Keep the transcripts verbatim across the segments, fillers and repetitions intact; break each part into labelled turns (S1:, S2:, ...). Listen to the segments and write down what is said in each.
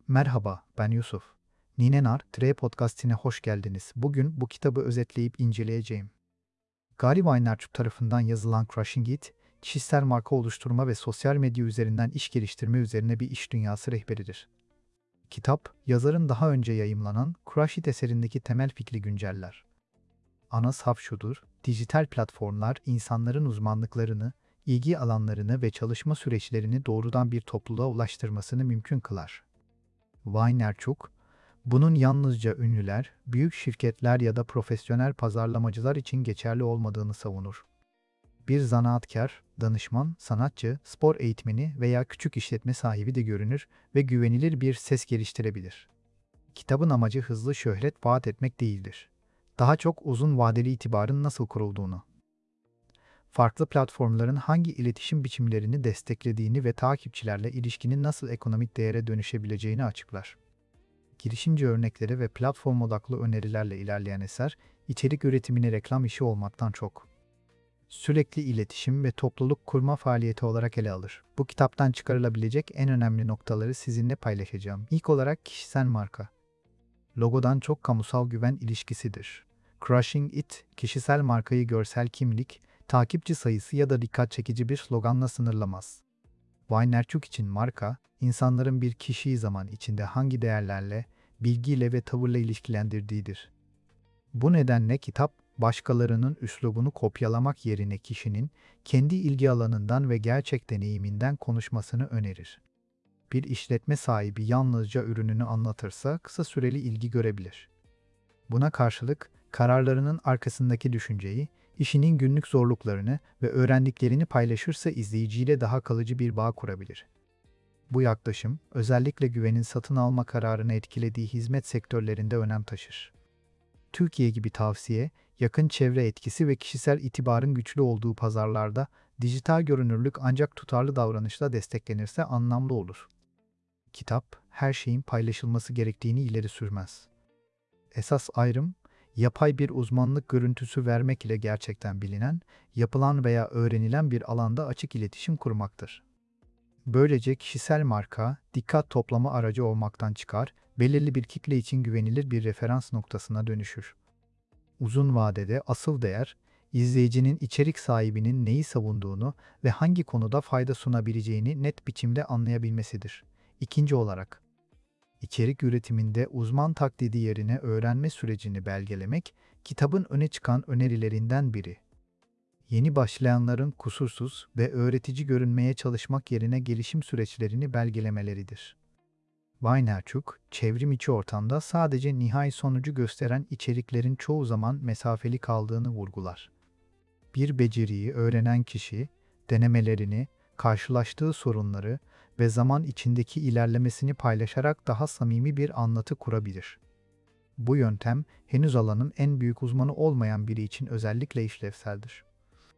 S1: Merhaba, ben Yusuf. Ninenar, Tre Podcast'ine hoş geldiniz. Bugün bu kitabı özetleyip inceleyeceğim. Gary Vaynerchuk tarafından yazılan Crushing It, kişisel marka oluşturma ve sosyal medya üzerinden iş geliştirme üzerine bir iş dünyası rehberidir. Kitap, yazarın daha önce yayımlanan Crush It eserindeki temel fikri günceller. Ana saf şudur, dijital platformlar insanların uzmanlıklarını, ilgi alanlarını ve çalışma süreçlerini doğrudan bir topluluğa ulaştırmasını mümkün kılar. Vaynerchuk, bunun yalnızca ünlüler, büyük şirketler ya da profesyonel pazarlamacılar için geçerli olmadığını savunur. Bir zanaatkar, danışman, sanatçı, spor eğitmeni veya küçük işletme sahibi de görünür ve güvenilir bir ses geliştirebilir. Kitabın amacı hızlı şöhret vaat etmek değildir. Daha çok uzun vadeli itibarın nasıl kurulduğunu, farklı platformların hangi iletişim biçimlerini desteklediğini ve takipçilerle ilişkinin nasıl ekonomik değere dönüşebileceğini açıklar. Girişimci örnekleri ve platform odaklı önerilerle ilerleyen eser, içerik üretimini reklam işi olmaktan çok, sürekli iletişim ve topluluk kurma faaliyeti olarak ele alır. Bu kitaptan çıkarılabilecek en önemli noktaları sizinle paylaşacağım. İlk olarak kişisel marka. Logodan çok kamusal güven ilişkisidir. Crushing It, kişisel markayı görsel kimlik, takipçi sayısı ya da dikkat çekici bir sloganla sınırlamaz. Vaynerchuk için marka, insanların bir kişiyi zaman içinde hangi değerlerle, bilgiyle ve tavırla ilişkilendirdiğidir. Bu nedenle kitap, başkalarının üslubunu kopyalamak yerine kişinin kendi ilgi alanından ve gerçek deneyiminden konuşmasını önerir. Bir işletme sahibi yalnızca ürününü anlatırsa kısa süreli ilgi görebilir. Buna karşılık, kararlarının arkasındaki düşünceyi, işinin günlük zorluklarını ve öğrendiklerini paylaşırsa izleyiciyle daha kalıcı bir bağ kurabilir. Bu yaklaşım, özellikle güvenin satın alma kararını etkilediği hizmet sektörlerinde önem taşır. Türkiye gibi tavsiye, yakın çevre etkisi ve kişisel itibarın güçlü olduğu pazarlarda dijital görünürlük ancak tutarlı davranışla desteklenirse anlamlı olur. Kitap, her şeyin paylaşılması gerektiğini ileri sürmez. Esas ayrım, yapay bir uzmanlık görüntüsü vermek ile gerçekten bilinen, yapılan veya öğrenilen bir alanda açık iletişim kurmaktır. Böylece kişisel marka, dikkat toplama aracı olmaktan çıkar, belirli bir kitle için güvenilir bir referans noktasına dönüşür. Uzun vadede asıl değer, izleyicinin içerik sahibinin neyi savunduğunu ve hangi konuda fayda sunabileceğini net biçimde anlayabilmesidir. İkinci olarak, İçerik üretiminde uzman taklidi yerine öğrenme sürecini belgelemek, kitabın öne çıkan önerilerinden biri. Yeni başlayanların kusursuz ve öğretici görünmeye çalışmak yerine gelişim süreçlerini belgelemeleridir. Vaynerchuk, çevrim içi ortamda sadece nihai sonucu gösteren içeriklerin çoğu zaman mesafeli kaldığını vurgular. Bir beceriyi öğrenen kişi, denemelerini, karşılaştığı sorunları ve zaman içindeki ilerlemesini paylaşarak daha samimi bir anlatı kurabilir. Bu yöntem, henüz alanın en büyük uzmanı olmayan biri için özellikle işlevseldir.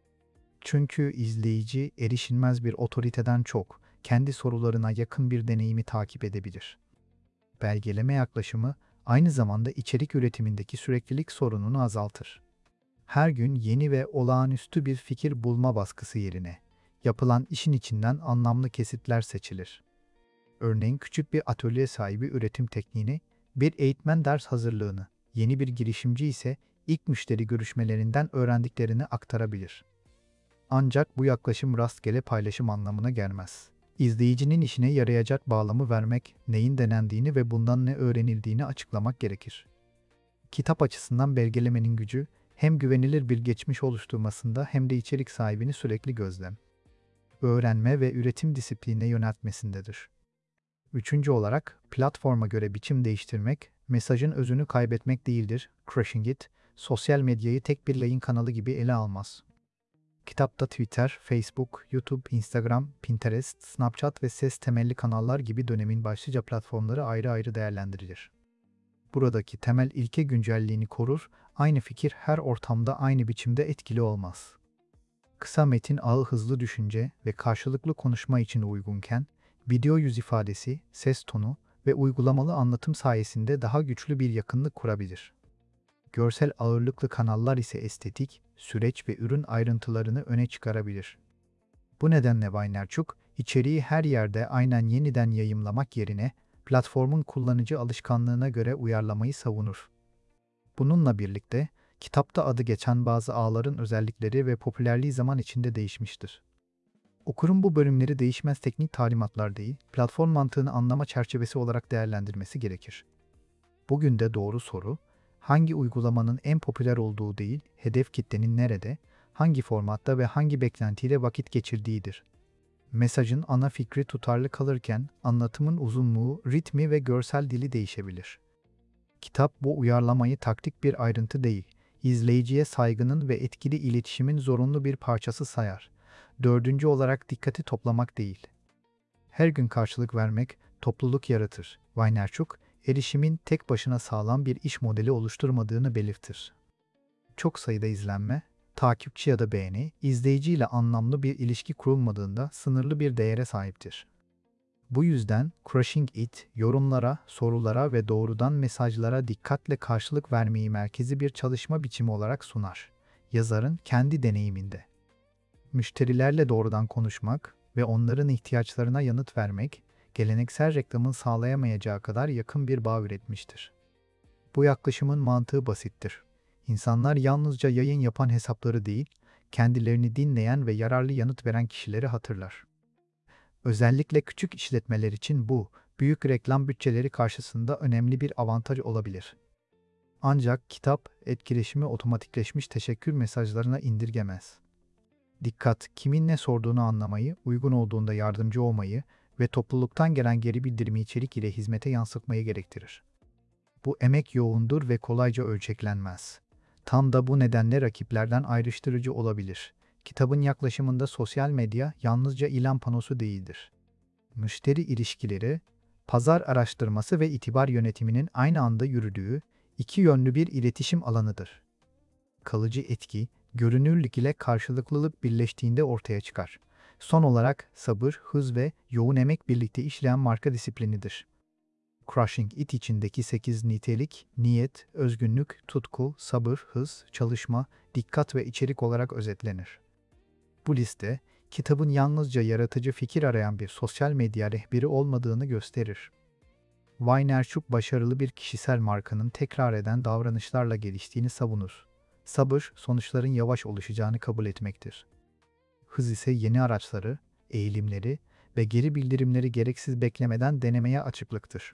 S1: Çünkü izleyici, erişilmez bir otoriteden çok, kendi sorularına yakın bir deneyimi takip edebilir. Belgeleme yaklaşımı, aynı zamanda içerik üretimindeki süreklilik sorununu azaltır. Her gün yeni ve olağanüstü bir fikir bulma baskısı yerine, yapılan işin içinden anlamlı kesitler seçilir. Örneğin küçük bir atölye sahibi üretim tekniğini, bir eğitmen ders hazırlığını, yeni bir girişimci ise ilk müşteri görüşmelerinden öğrendiklerini aktarabilir. Ancak bu yaklaşım rastgele paylaşım anlamına gelmez. İzleyicinin işine yarayacak bağlamı vermek, neyin denendiğini ve bundan ne öğrenildiğini açıklamak gerekir. Kitap açısından belgelemenin gücü, hem güvenilir bir geçmiş oluşturmasında hem de içerik sahibini sürekli gözlem, öğrenme ve üretim disiplinine yöneltmesindedir. Üçüncü olarak, platforma göre biçim değiştirmek, mesajın özünü kaybetmek değildir. Crushing It, sosyal medyayı tek bir yayın kanalı gibi ele almaz. Kitapta Twitter, Facebook, YouTube, Instagram, Pinterest, Snapchat ve ses temelli kanallar gibi dönemin başlıca platformları ayrı ayrı değerlendirilir. Buradaki temel ilke güncelliğini korur, aynı fikir her ortamda aynı biçimde etkili olmaz. Kısa metin ağı hızlı düşünce ve karşılıklı konuşma için uygunken, video yüz ifadesi, ses tonu ve uygulamalı anlatım sayesinde daha güçlü bir yakınlık kurabilir. Görsel ağırlıklı kanallar ise estetik, süreç ve ürün ayrıntılarını öne çıkarabilir. Bu nedenle Vaynerchuk, içeriği her yerde aynen yeniden yayımlamak yerine platformun kullanıcı alışkanlığına göre uyarlamayı savunur. Bununla birlikte, kitapta adı geçen bazı ağların özellikleri ve popülerliği zaman içinde değişmiştir. Okurun bu bölümleri değişmez teknik talimatlar değil, platform mantığını anlama çerçevesi olarak değerlendirmesi gerekir. Bugün de doğru soru, hangi uygulamanın en popüler olduğu değil, hedef kitlenin nerede, hangi formatta ve hangi beklentiyle vakit geçirdiğidir. Mesajın ana fikri tutarlı kalırken, anlatımın uzunluğu, ritmi ve görsel dili değişebilir. Kitap bu uyarlamayı taktik bir ayrıntı değil, izleyiciye saygının ve etkili iletişimin zorunlu bir parçası sayar. Dördüncü olarak dikkati toplamak değil. Her gün karşılık vermek topluluk yaratır. Vaynerchuk, erişimin tek başına sağlam bir iş modeli oluşturmadığını belirtir. Çok sayıda izlenme, takipçi ya da beğeni, izleyiciyle anlamlı bir ilişki kurulmadığında sınırlı bir değere sahiptir. Bu yüzden Crushing It, yorumlara, sorulara ve doğrudan mesajlara dikkatle karşılık vermeyi merkezi bir çalışma biçimi olarak sunar. Yazarın kendi deneyiminde. Müşterilerle doğrudan konuşmak ve onların ihtiyaçlarına yanıt vermek, geleneksel reklamın sağlayamayacağı kadar yakın bir bağ üretmiştir. Bu yaklaşımın mantığı basittir. İnsanlar yalnızca yayın yapan hesapları değil, kendilerini dinleyen ve yararlı yanıt veren kişileri hatırlar. Özellikle küçük işletmeler için bu, büyük reklam bütçeleri karşısında önemli bir avantaj olabilir. Ancak kitap, etkileşimi otomatikleşmiş teşekkür mesajlarına indirgemez. Dikkat, kimin ne sorduğunu anlamayı, uygun olduğunda yardımcı olmayı ve topluluktan gelen geri bildirimi içerik ile hizmete yansıtmayı gerektirir. Bu emek yoğundur ve kolayca ölçeklenmez. Tam da bu nedenle rakiplerden ayrıştırıcı olabilir. Kitabın yaklaşımında sosyal medya yalnızca ilan panosu değildir. Müşteri ilişkileri, pazar araştırması ve itibar yönetiminin aynı anda yürüdüğü iki yönlü bir iletişim alanıdır. Kalıcı etki, görünürlük ile karşılıklılık birleştiğinde ortaya çıkar. Son olarak sabır, hız ve yoğun emek birlikte işleyen marka disiplinidir. Crushing It içindeki sekiz nitelik, niyet, özgünlük, tutku, sabır, hız, çalışma, dikkat ve içerik olarak özetlenir. Bu liste, kitabın yalnızca yaratıcı fikir arayan bir sosyal medya rehberi olmadığını gösterir. Vaynerchuk başarılı bir kişisel markanın tekrar eden davranışlarla geliştiğini savunur. Sabır, sonuçların yavaş oluşacağını kabul etmektir. Hız ise yeni araçları, eğilimleri ve geri bildirimleri gereksiz beklemeden denemeye açıklıktır.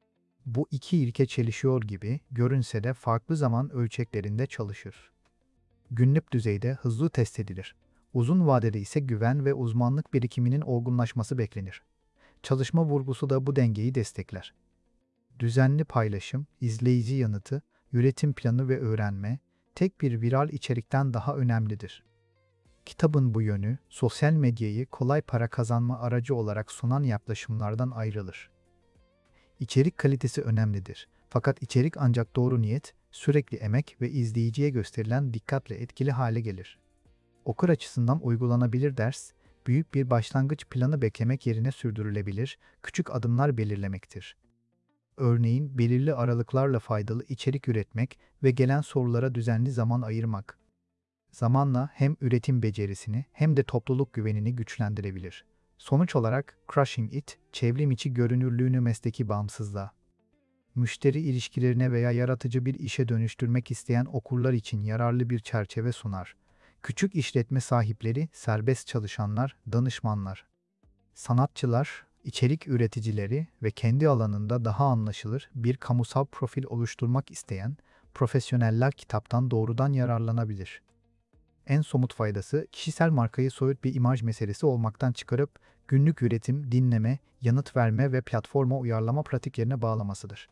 S1: Bu iki ilke çelişiyor gibi görünse de farklı zaman ölçeklerinde çalışır. Günlük düzeyde hızlı test edilir. Uzun vadede ise güven ve uzmanlık birikiminin olgunlaşması beklenir. Çalışma vurgusu da bu dengeyi destekler. Düzenli paylaşım, izleyici yanıtı, üretim planı ve öğrenme, tek bir viral içerikten daha önemlidir. Kitabın bu yönü, sosyal medyayı kolay para kazanma aracı olarak sunan yaklaşımlardan ayrılır. İçerik kalitesi önemlidir. Fakat içerik ancak doğru niyet, sürekli emek ve izleyiciye gösterilen dikkatle etkili hale gelir. Okur açısından uygulanabilir ders, büyük bir başlangıç planı beklemek yerine sürdürülebilir, küçük adımlar belirlemektir. Örneğin belirli aralıklarla faydalı içerik üretmek ve gelen sorulara düzenli zaman ayırmak. Zamanla hem üretim becerisini hem de topluluk güvenini güçlendirebilir. Sonuç olarak Crushing It, çevrim içi görünürlüğünü mesleki bağımsızlığa, müşteri ilişkilerine veya yaratıcı bir işe dönüştürmek isteyen okurlar için yararlı bir çerçeve sunar. Küçük işletme sahipleri, serbest çalışanlar, danışmanlar, sanatçılar, içerik üreticileri ve kendi alanında daha anlaşılır bir kamusal profil oluşturmak isteyen profesyoneller kitaptan doğrudan yararlanabilir. En somut faydası, kişisel markayı soyut bir imaj meselesi olmaktan çıkarıp günlük üretim, dinleme, yanıt verme ve platforma uyarlama pratiklerine bağlamasıdır.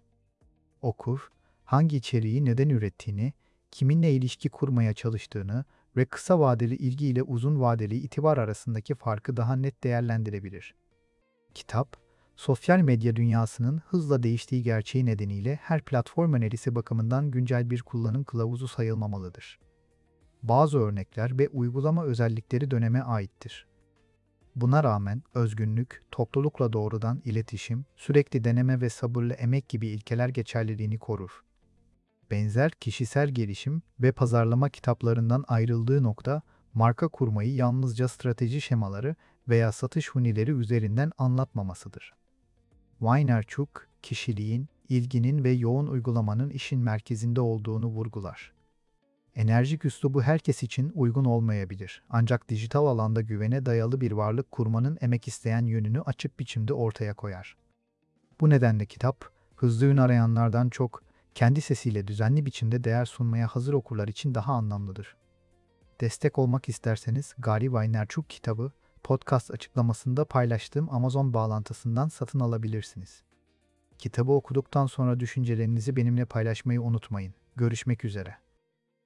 S1: Okur, hangi içeriği neden ürettiğini, kiminle ilişki kurmaya çalıştığını ve kısa vadeli ilgi ile uzun vadeli itibar arasındaki farkı daha net değerlendirebilir. Kitap, sosyal medya dünyasının hızla değiştiği gerçeği nedeniyle her platform önerisi bakımından güncel bir kullanım kılavuzu sayılmamalıdır. Bazı örnekler ve uygulama özellikleri döneme aittir. Buna rağmen özgünlük, toplulukla doğrudan iletişim, sürekli deneme ve sabırlı emek gibi ilkeler geçerliliğini korur. Benzer kişisel gelişim ve pazarlama kitaplarından ayrıldığı nokta, marka kurmayı yalnızca strateji şemaları veya satış hunileri üzerinden anlatmamasıdır. Vaynerchuk, kişiliğin, ilginin ve yoğun uygulamanın işin merkezinde olduğunu vurgular. Enerjik üslubu herkes için uygun olmayabilir. Ancak dijital alanda güvene dayalı bir varlık kurmanın emek isteyen yönünü açık biçimde ortaya koyar. Bu nedenle kitap, hızlı ün arayanlardan çok, kendi sesiyle düzenli biçimde değer sunmaya hazır okurlar için daha anlamlıdır. Destek olmak isterseniz Gary Vaynerchuk kitabı, podcast açıklamasında paylaştığım Amazon bağlantısından satın alabilirsiniz. Kitabı okuduktan sonra düşüncelerinizi benimle paylaşmayı unutmayın. Görüşmek üzere.